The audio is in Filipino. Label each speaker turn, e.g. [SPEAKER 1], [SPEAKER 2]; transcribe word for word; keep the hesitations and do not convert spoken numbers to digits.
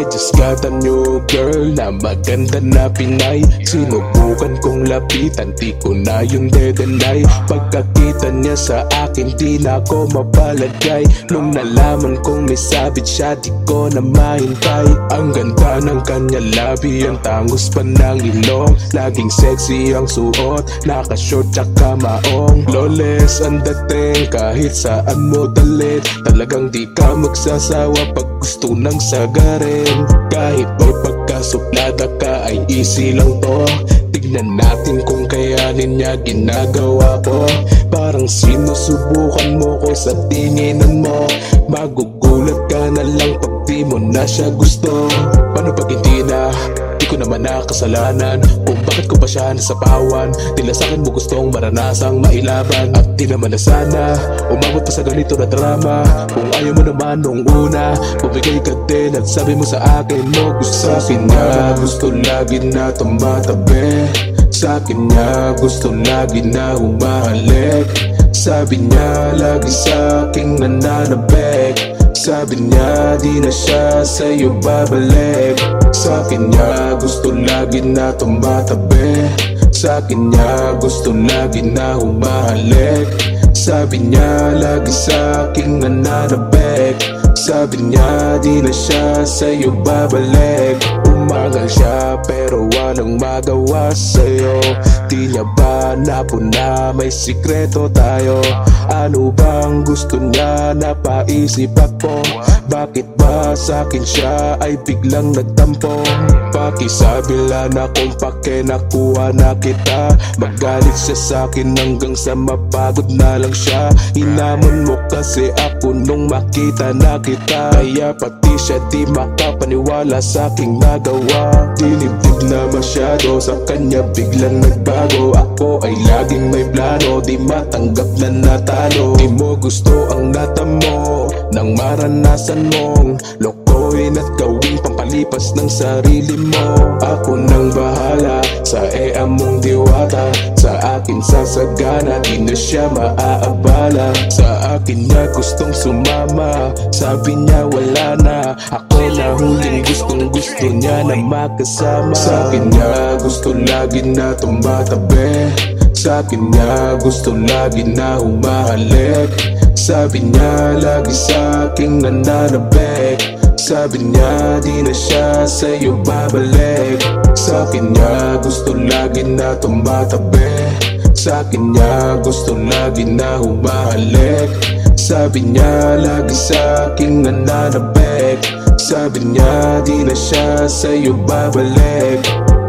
[SPEAKER 1] I just got a new girl na maganda na Pinay. Sinubukan kong lapitan, di ko na yung dedenay. Pagkakita niya sa akin, di na ako mapalagay. Nung nalaman kong may sabit siya, di ko na mahintay. Ang ganda ng kanya labi, ang tangos pa ng ilong. Laging sexy ang suot, naka-short tsaka maong. Flawless ang dating, kahit saan mo dalit. Talagang di ka magsasawa pag gusto ng sagarin. Kahit may pagkasuplada ka ay easy lang to. Tignan natin kung kayanin niya ginagawa ko. Parang sinusubukan mo ko sa tinginan mo. Magugulat ka na lang pag di mo na siya gusto. Paano pag hindi na? Di ko naman nakasalanan kung bakit ko pa siya nasapawan. Tila sa'kin mo gustong maranasang mailaban. At di naman na sana umabot pa sa ganito na drama. Kung ayaw mo naman nung una, bumigay ka din at sabi mo sa akin mo gusto. Sa'kin niya gusto lagi na tumatabi. Sa'kin niya gusto lagi na humahalik. Sabi niya lagi sa'king nananabik. Sabi niya di na siya sa'yo babalik. Sa'kin niya gusto lagi na tumatabi. Sa'kin niya gusto lagi na humahalik. Sabi niya lagi sa'king nananabik. Sabi niya di na siya sa'yo babalik. Umagal siya pero walang magawa sa'yo. Di niya ba napuna may sikreto tayo? Ano bang gusto niya napaisip ako? Bakit ba sa'kin siya ay biglang nagtampo? Pakisabi lang na kung pake nakuha na kita. Magalit siya sa'kin hanggang sa mapagod na lang siya. Hinamon mo kasi ako nung makita na kita. Kaya pati siya di makapaniwala sa'king nagawa. Dinibdib na masyado sa kanya biglang nagbago. Ako ay laging may plano, di matanggap na natalo. Di mo gusto ang natamo nang maranasan mong lokohin at gawing pampalipas ng sarili mo. Ako nang bahala sa ea mong diwata. Sa akin sasagana, di na siya maaabala. Sa akin niya gustong sumama, sabi niya wala na. Ako na huling gustong gusto niya na makasama. Sa akin niya gusto lagi na tumatabi. Sa akin niya gusto lagi na humahalik. Sabi niya lagi sa'king nananabik. Sabi niya di na siya sa'yo babalik. Sa'kin niya gusto lagi na tumatabi. Sa'kin niya gusto lagi na humahalik. Sabi niya lagi sa'king nananabik. Sabi niya di na siya sa'yo babalik.